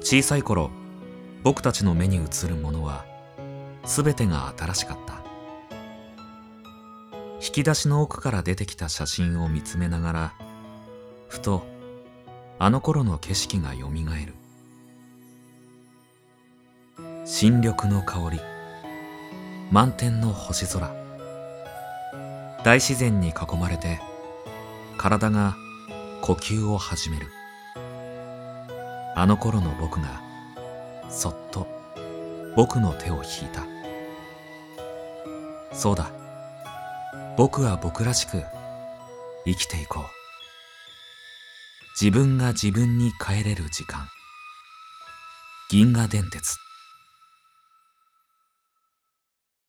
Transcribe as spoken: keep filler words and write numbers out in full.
小さい頃、僕たちの目に映るものは全てが新しかった。引き出しの奥から出てきた写真を見つめながら、ふとあの頃の景色がよみがえる。新緑の香り、満天の星空、大自然に囲まれて体が呼吸を始める。あの頃の僕がそっと僕の手を引いた。そうだ、僕は僕らしく生きていこう。自分が自分に帰れる時間。銀河電鉄。